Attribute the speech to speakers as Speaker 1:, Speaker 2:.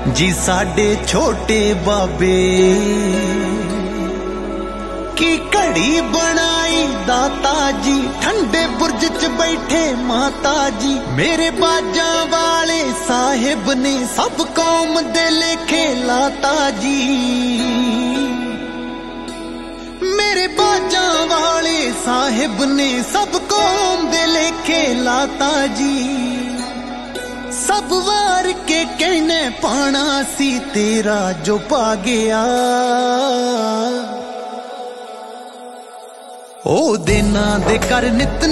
Speaker 1: जी साडे छोटे बाबे की घड़ी बनाई दाता जी, ठंडे बुर्ज च बैठे माता जी। मेरे बाजा वाले साहिब ने सब कौम दे लेखे लाता जी, मेरे बाजा वाले साहिब ने सब कौम दे लेखे लाता जी। सब वार के कहने पाना सी तेरा जो पा गया, ओ देना दे कर नित